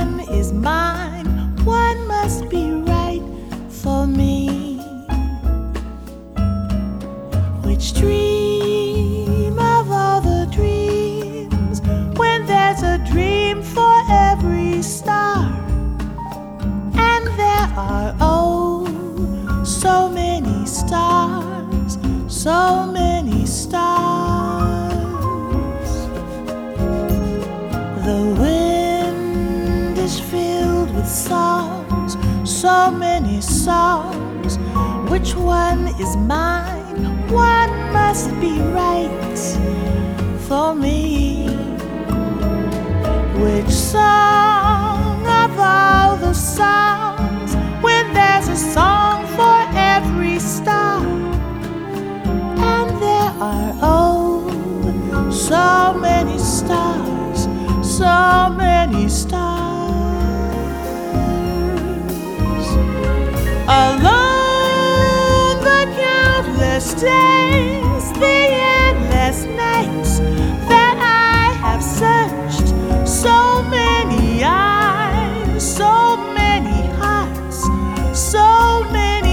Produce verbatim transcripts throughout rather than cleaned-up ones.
one is mine, one must be right for me. Which dream of all the dreams, when there's a dream for every star, and there are oh so many stars, so many stars. The wind is filled with songs, so many songs. Which one is mine? One must be right for me. Which song of all the songs, when there's a song for every star, and there are oh so many stars, so many stars. Alone the countless days, the endless nights that I have searched, so many eyes, so many hearts, so many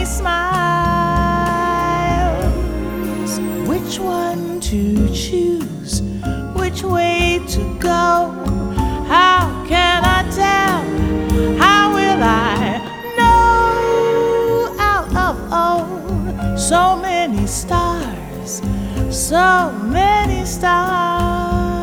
smiles. Which one to choose? Which way to go? How can I tell? How will I know? Out of oh, so many stars, so many stars.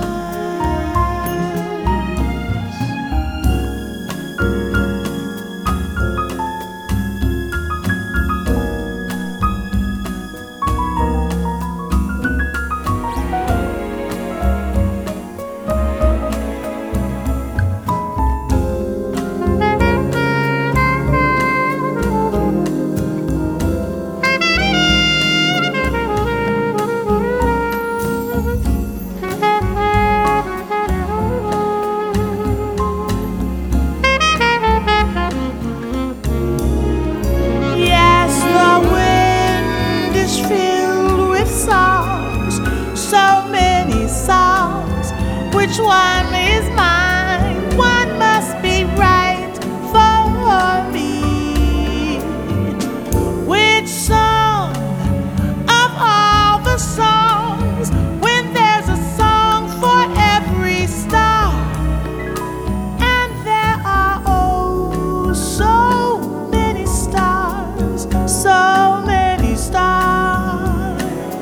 Which one is mine? One must be right for me. Which song of all the songs, when there's a song for every star, and there are oh so many stars, so many stars.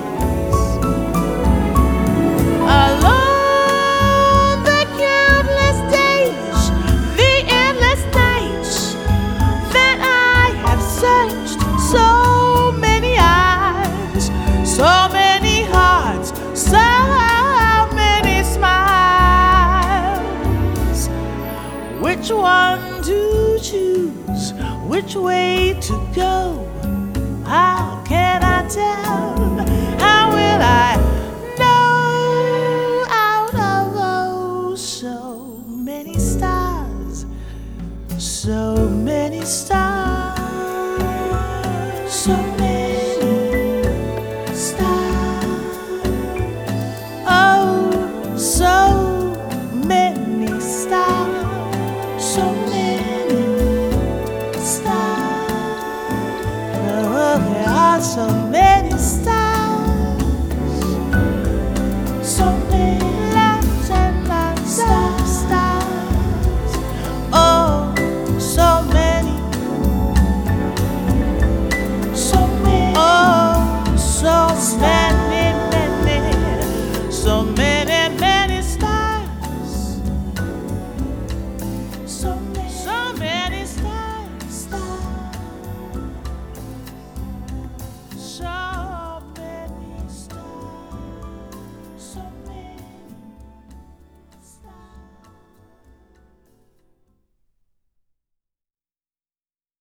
Alone so many hearts, so many smiles. Which one to choose? Which way to go? How can I tell? How will I know? Out of oh, so many stars, so many stars, so many. So many stars, so